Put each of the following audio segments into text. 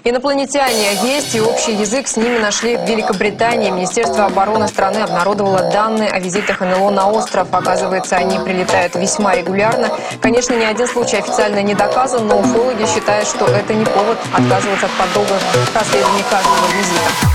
Инопланетяне есть, и общий язык с ними нашли в Великобритании. Министерство обороны страны обнародовало данные о визитах НЛО на остров. Оказывается, они прилетают весьма регулярно. Конечно, ни один случай официально не доказан, но уфологи считают, что это не повод отказываться от подобных расследований каждого визита.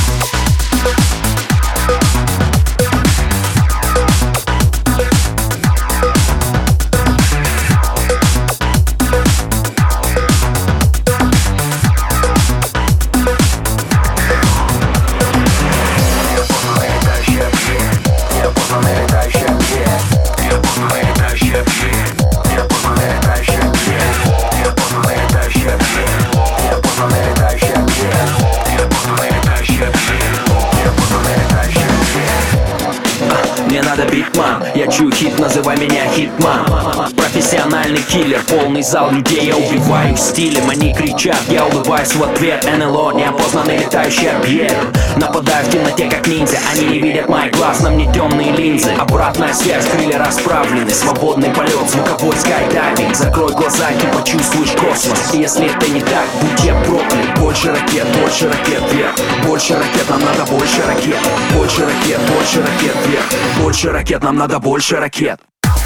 Мне надо битман, я чую хит, называй меня хитман. Профессиональный киллер, полный зал людей, я убиваю стилем. Они кричат, я улыбаюсь в ответ. НЛО, неопознанный летающий объект. Нападаю в темноте, как ниндзя, они не видят моих глаз, на мне темные линзы. Обратная связь, крылья расправлены, свободный полет, звуковой скайдайвинг. Закрой глаза, и ты почувствуешь космос. И если это не так, будь я проклят. Больше ракет вверх. Больше ракет, нам надо больше ракет. Больше ракет вверх. Больше ракет, нам надо больше ракет.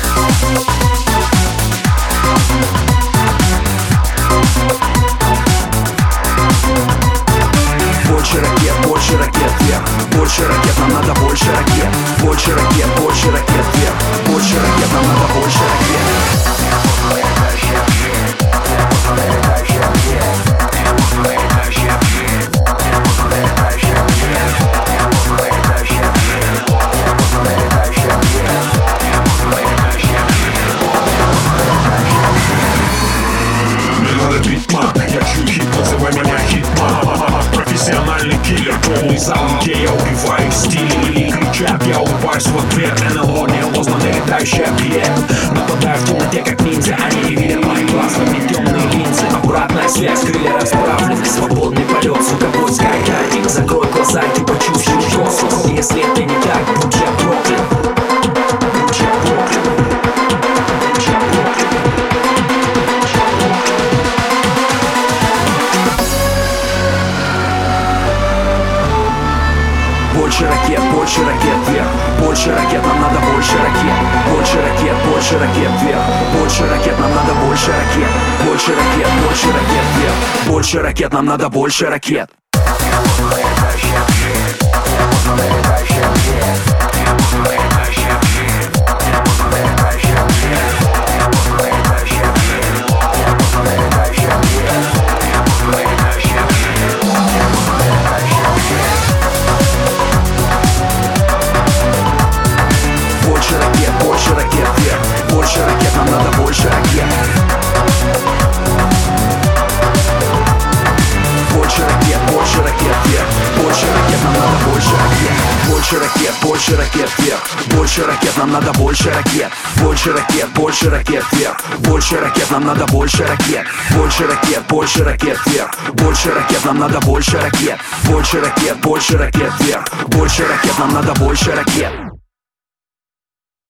Больше ракет вверх. Больше ракет, нам надо больше ракет. Больше ракет вверх. Больше ракет, нам надо больше ракет. Я чую хит, называй меня хитман. Профессиональный киллер, полный зал людей, я убиваю стилем. Или кричат, я улыбаюсь в ответ. НЛО, неопознанный летающий объект. Нападаю в темноте, как ниндзя, они не видят моих глаз, на мне темные линзы. Обратная связь, крылья расправлены, свободный полет, звуковой скайдайвинг. Закрой глаза, и ты почувствуешь космос. И если это не так, будь я проклят. Будь я проклят. Больше ракет вверх. Больше ракет, нам надо больше ракет. Больше ракет вверх. Больше ракет, нам надо больше ракет. Больше ракет вверх. Больше ракет, нам надо больше ракет. Больше ракет вверх. Больше ракет, нам надо больше ракет. Больше ракет вверх. Больше ракет, нам надо больше ракет. Больше ракет вверх. Больше ракет, нам надо больше ракет. Больше ракет вверх. Больше ракет, нам надо больше ракет. Больше ракет вверх. Больше ракет, нам надо больше ракет. Больше ракет вверх. Больше ракет, нам надо больше ракет.